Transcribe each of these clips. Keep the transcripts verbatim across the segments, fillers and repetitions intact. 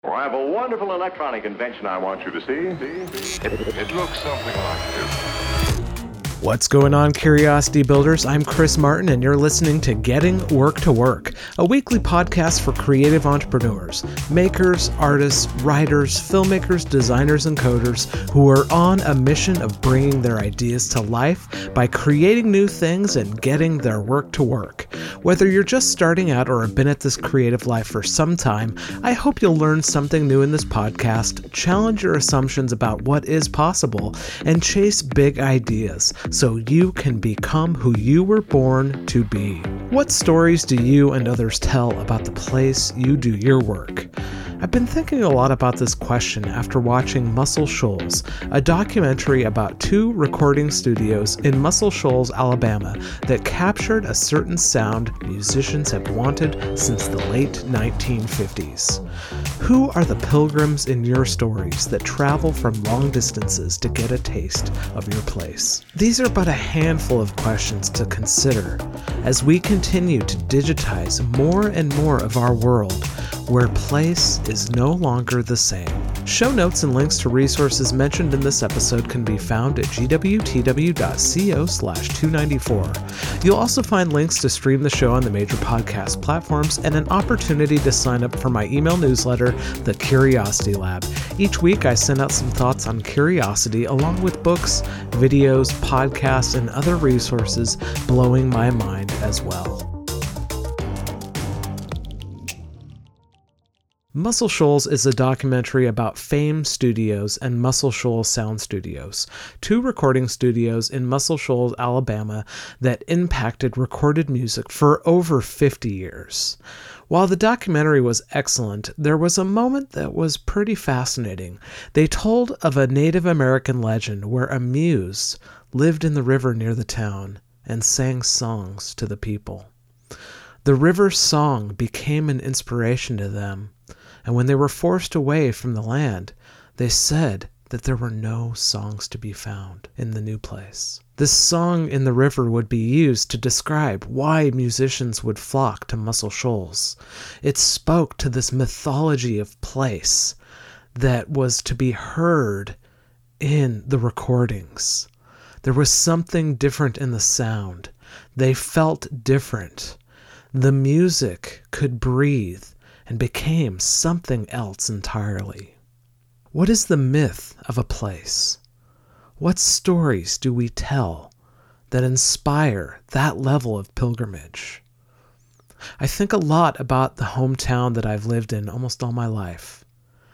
Well, I have a wonderful electronic invention I want you to see. See? See? It, it looks something like this. What's going on, Curiosity Builders? I'm Chris Martin, and you're listening to Getting Work to Work, a weekly podcast for creative entrepreneurs, makers, artists, writers, filmmakers, designers, and coders who are on a mission of bringing their ideas to life by creating new things and getting their work to work. Whether you're just starting out or have been at this creative life for some time, I hope you'll learn something new in this podcast, challenge your assumptions about what is possible, and chase big ideas so you can become who you were born to be. What stories do you and others tell about the place you do your work? I've been thinking a lot about this question after watching Muscle Shoals, a documentary about two recording studios in Muscle Shoals, Alabama, that captured a certain sound musicians have wanted since the late nineteen fifties. Who are the pilgrims in your stories that travel from long distances to get a taste of your place? These are but a handful of questions to consider as we continue to digitize more and more of our world where place is no longer the same. Show notes and links to resources mentioned in this episode can be found at gwtw.co slash 294. You'll also find links to stream the show on the major podcast platforms and an opportunity to sign up for my email newsletter, The Curiosity Lab. Each week I send out some thoughts on curiosity along with books, videos, podcasts, and other resources blowing my mind as well. Muscle Shoals is a documentary about Fame Studios and Muscle Shoals Sound Studios, two recording studios in Muscle Shoals, Alabama, that impacted recorded music for over fifty years. While the documentary was excellent, there was a moment that was pretty fascinating. They told of a Native American legend where a muse lived in the river near the town and sang songs to the people. The river's song became an inspiration to them. And when they were forced away from the land, they said that there were no songs to be found in the new place. This song in the river would be used to describe why musicians would flock to Muscle Shoals. It spoke to this mythology of place that was to be heard in the recordings. There was something different in the sound. They felt different. The music could breathe and became something else entirely. What is the myth of a place? What stories do we tell that inspire that level of pilgrimage? I think a lot about the hometown that I've lived in almost all my life.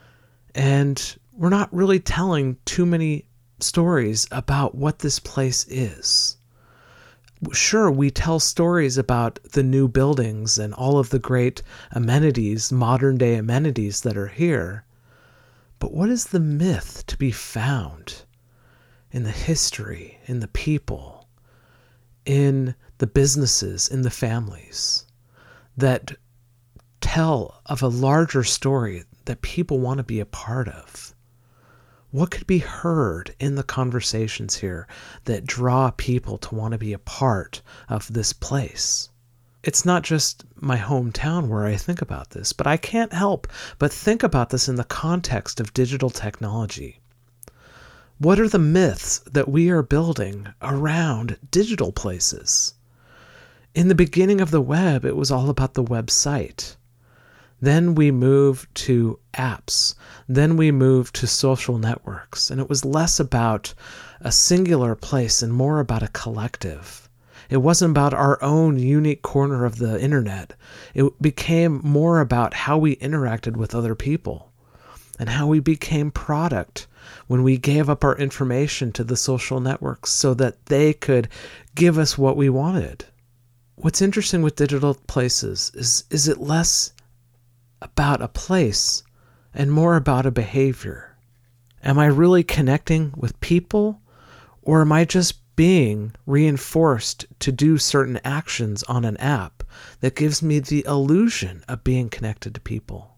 And we're not really telling too many stories about what this place is. Sure, we tell stories about the new buildings and all of the great amenities, modern day amenities that are here. But what is the myth to be found in the history, in the people, in the businesses, in the families that tell of a larger story that people want to be a part of? What could be heard in the conversations here that draw people to want to be a part of this place? It's not just my hometown where I think about this, but I can't help but think about this in the context of digital technology. What are the myths that we are building around digital places? In the beginning of the web, it was all about the website. Then we moved to apps. Then we moved to social networks. And it was less about a singular place and more about a collective. It wasn't about our own unique corner of the internet. It became more about how we interacted with other people and how we became product when we gave up our information to the social networks so that they could give us what we wanted. What's interesting with digital places is, is it less about a place and more about a behavior? Am I really connecting with people, or am I just being reinforced to do certain actions on an app that gives me the illusion of being connected to people?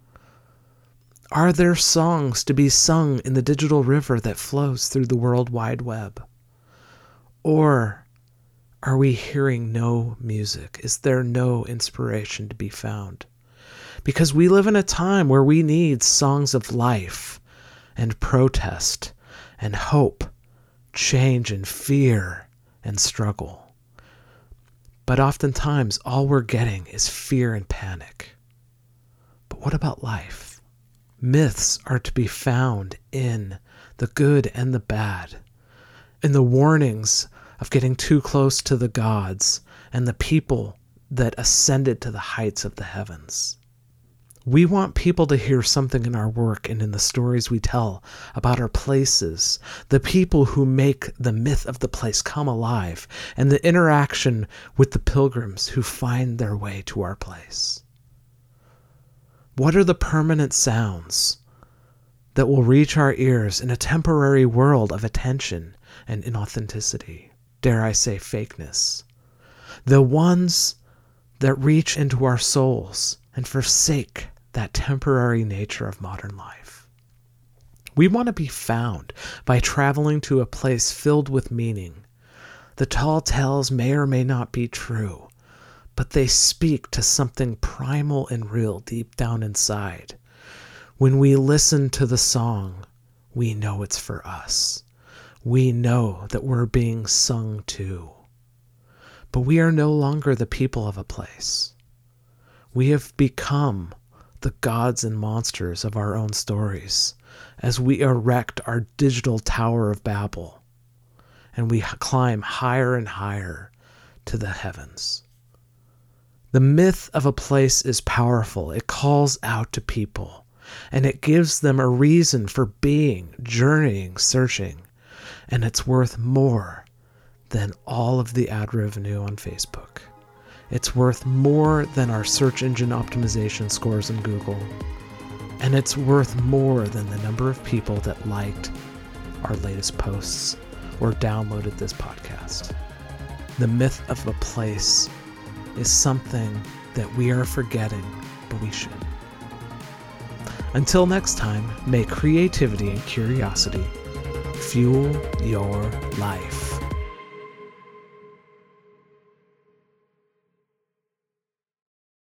Are there songs to be sung in the digital river that flows through the World Wide Web? Or are we hearing no music? Is there no inspiration to be found? because we live in a time where we need songs of life and protest and hope, change and fear and struggle. But oftentimes, all we're getting is fear and panic. But what about life? Myths are to be found in the good and the bad, in the warnings of getting too close to the gods and the people that ascended to the heights of the heavens. We want people to hear something in our work and in the stories we tell about our places, the people who make the myth of the place come alive, and the interaction with the pilgrims who find their way to our place. What are the permanent sounds that will reach our ears in a temporary world of attention and inauthenticity? Dare I say fakeness? The ones that reach into our souls and forsake that temporary nature of modern life. We want to be found by traveling to a place filled with meaning. The tall tales may or may not be true, but they speak to something primal and real deep down inside. When we listen to the song, we know it's for us. We know that we're being sung to. But we are no longer the people of a place. We have become the gods and monsters of our own stories as we erect our digital Tower of Babel and we climb higher and higher to the heavens. The myth of a place is powerful. It calls out to people and it gives them a reason for being, journeying, searching, and it's worth more than all of the ad revenue on Facebook. It's worth more than our search engine optimization scores in Google. And it's worth more than the number of people that liked our latest posts or downloaded this podcast. The myth of a place is something that we are forgetting, but we should. Until next time, may creativity and curiosity fuel your life.